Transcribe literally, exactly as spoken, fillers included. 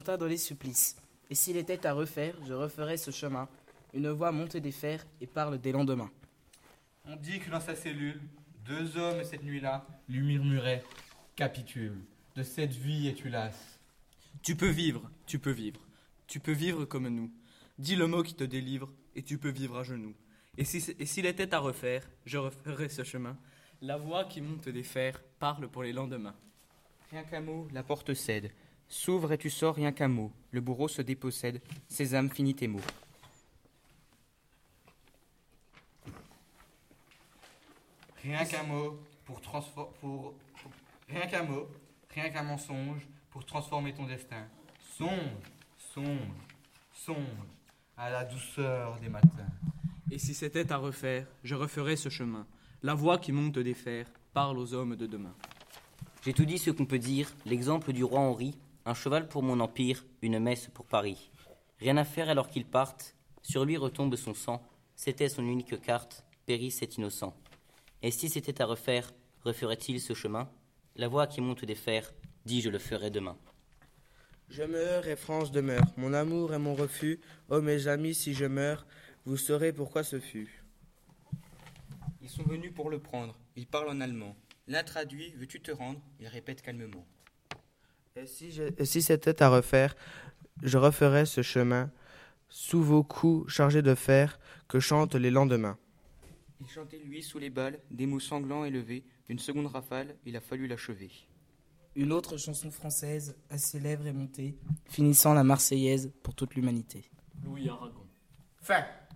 dans les supplices. Et s'il était à refaire, je referais ce chemin. Une voix monte des fers et parle des lendemains. On dit que dans sa cellule, deux hommes cette nuit-là lui murmuraient « Capitule, de cette vie es-tu lasse ?» Tu peux vivre, tu peux vivre, tu peux vivre comme nous. Dis le mot qui te délivre et tu peux vivre à genoux. Et, si, et s'il était à refaire, je referais ce chemin. La voix qui monte des fers parle pour les lendemains. Rien qu'un mot, la porte cède. S'ouvre et tu sors rien qu'un mot. Le bourreau se dépossède. Sésame, finis tes mots. Rien qu'un mot pour transformer... Pour... Rien qu'un mot, rien qu'un mensonge pour transformer ton destin. Songe, songe, songe à la douceur des matins. Et si c'était à refaire, je referais ce chemin. La voix qui monte des fers parle aux hommes de demain. J'ai tout dit ce qu'on peut dire, l'exemple du roi Henri, un cheval pour mon empire, une messe pour Paris. Rien à faire alors qu'il parte, sur lui retombe son sang, c'était son unique carte, périt cet innocent. Et si c'était à refaire, referait-il ce chemin? La voix qui monte des fers dit je le ferai demain. Je meurs et France demeure, mon amour et mon refus, ô mes amis, si je meurs, vous saurez pourquoi ce fut. Ils sont venus pour le prendre, ils parlent en allemand. L'un traduit, veux-tu te rendre? Il répète calmement. Et si, je, et si c'était à refaire, je referais ce chemin, sous vos coups chargés de fer, que chantent les lendemains. Il chantait lui sous les balles, des mots sanglants élevés, une seconde rafale, il a fallu l'achever. Une autre chanson française, à ses lèvres est montée, finissant la Marseillaise pour toute l'humanité. Louis Aragon. Fin.